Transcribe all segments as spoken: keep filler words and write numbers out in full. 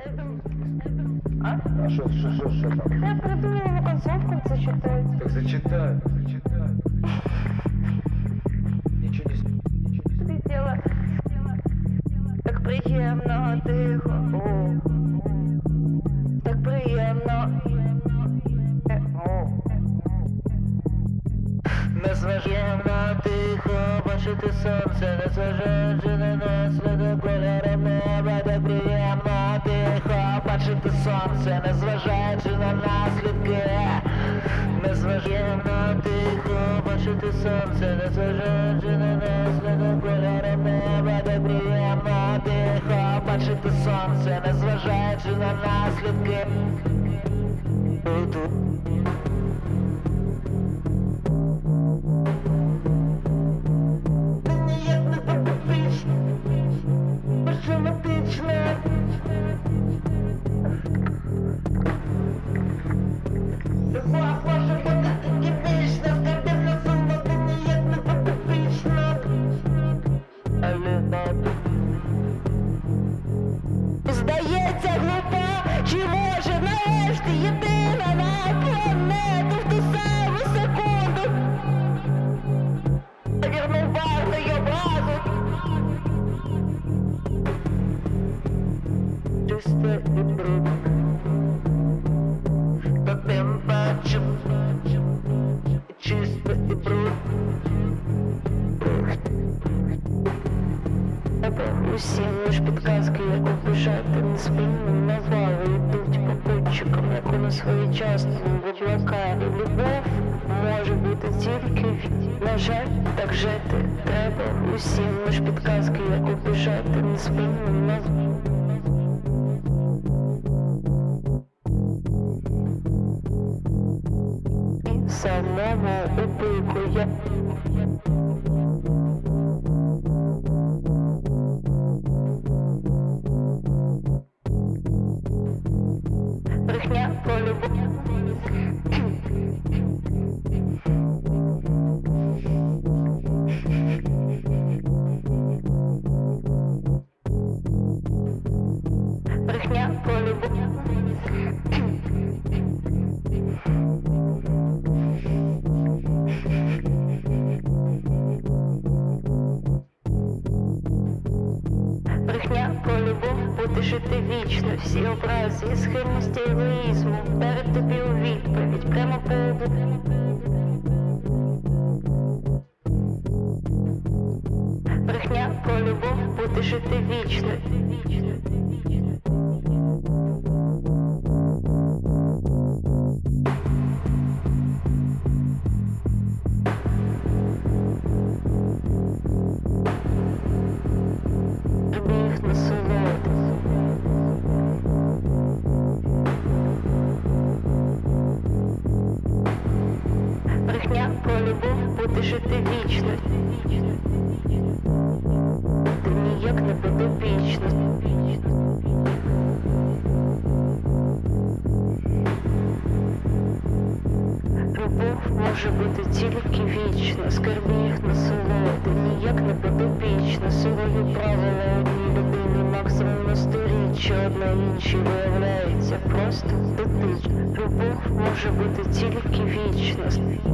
А? А що, що, що, що там? Я придумала концовку зачитать. Так зачитай, зачитай. Нічого не с- нічого не с- Ты дело, так приємно, тихо. О. Так приємно. Е, о. Незважаємо тихо, бачити сонце, незважаючи на наслідок кольору неба, так приємно тихо, бачити сонце, незважаючи на наслідки. Незважаємо тихо, бачити сонце, незважаючи на наслідок кольору неба, так приємно тихо, бачити сонце, незважаючи на наслідки. Тут. Здається, глупа, чи може нарешті єдина на планету в ту саму секунду вернув вартою образу. Чисте і брудне, та тим паче чисте і брудне. Усі лиш підказки, як обіжати неспинним навалу, йдуть попутчиком, як у своєчасному облака. І любов може бути тільки від. На жаль, так жити треба. Усім лиш підказки, як обіжати неспинним навалу. І самому упику я. Брехня про любов. Брехня про любов. Брехня про любов, бути жити вічно, всі образи і схильності егоїзму вдарить тобі у відповідь, прямо по облу. Брехня про любов, бути жити вічно. Любов насолоди. Брехня про любов, бути жити вічно. Ти ніяк не подобічно. Любов може бути тільки вічна, скарби їх насолоди, ніяк не подобічна. Силові правила одній людині максимум на сторіччя, одна іншій виявляється просто дотична. Любов може бути тільки вічна.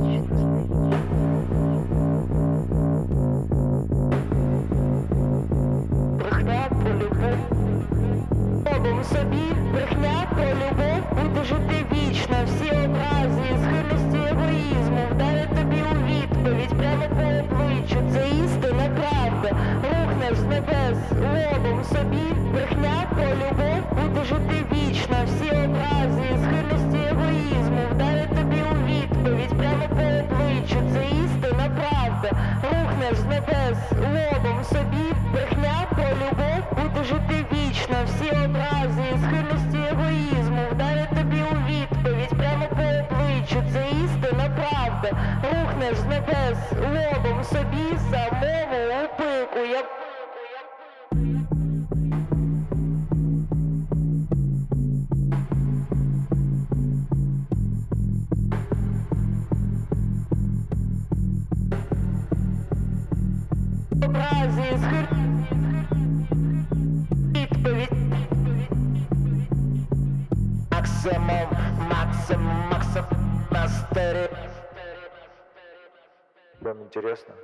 Брехня про любов. Робимо собі брехня про любов, буде жити вічно. Всі образи і схильності егоїзму вдарять тобі у відповідь, прямо по обличчю. Це істина, правда. Рухнеш з небес лобом собі. Брехня про любов, буде жити вічно. Всі образи і схильності егоїзму вдарять тобі у відповідь, прямо по обличчю. Це істина, правда. Рухнеш з небес лобом собі. Брехня про любов, буде жити вічно. Всі образи і схильності егоїзму вдарять тобі у відповідь, прямо по обличчю. Це істина, правда. Рухнеш з небес лобом собі, самому у пику. Я... Образи і схильності відповідь. максимум, максимум, максимум на стерео. Вам интересно?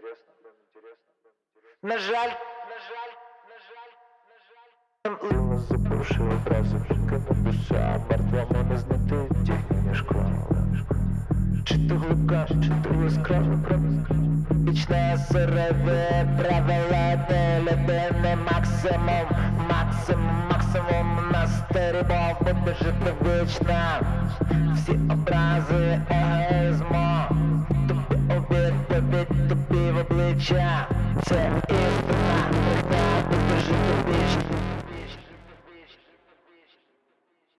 На жаль, на жаль, на жаль, на жаль. Нас запорушив одразу жінка душа, мертвому не знайти тіхня школа. Чи то глибка, чи то яскрава правда. Вічне сирове правила для людини. Максимум, максимум, максимум на стерео. Буде жити вічно. Всі образи егоїзму. Тобі у відповідь, тобі в обличчя. Це істина, брехня, буде жити вічно.